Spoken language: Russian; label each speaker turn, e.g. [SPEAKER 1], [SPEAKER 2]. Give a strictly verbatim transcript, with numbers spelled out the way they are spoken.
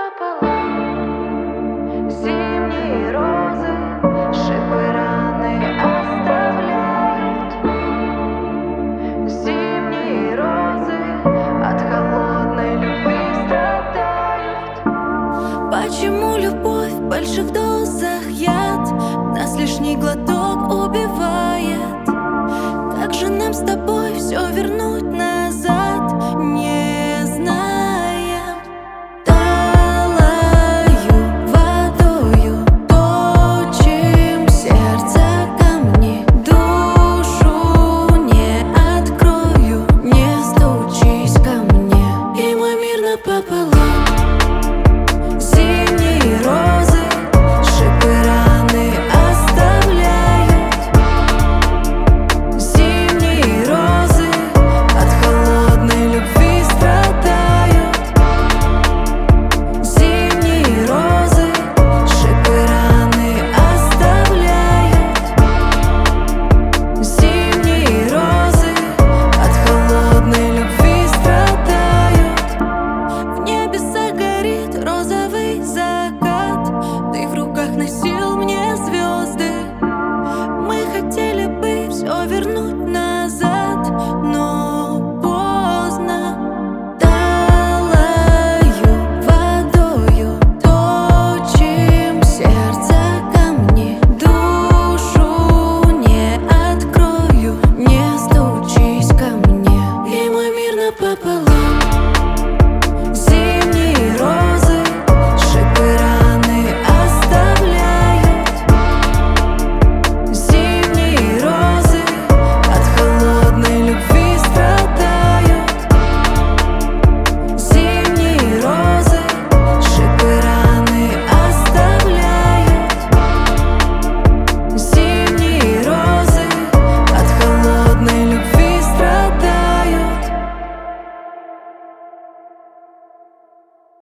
[SPEAKER 1] пополам. Зимние розы, шипы раны оставляют. Зимние розы от холодной любви страдают.
[SPEAKER 2] Почему любовь в больших дозах яд? Нас лишний глоток убивает. Как же нам с тобой все вернуть назад, не знаем. Талаю водою, точим сердце камни. Душу не открою, не стучись ко мне, и мой мир напополам.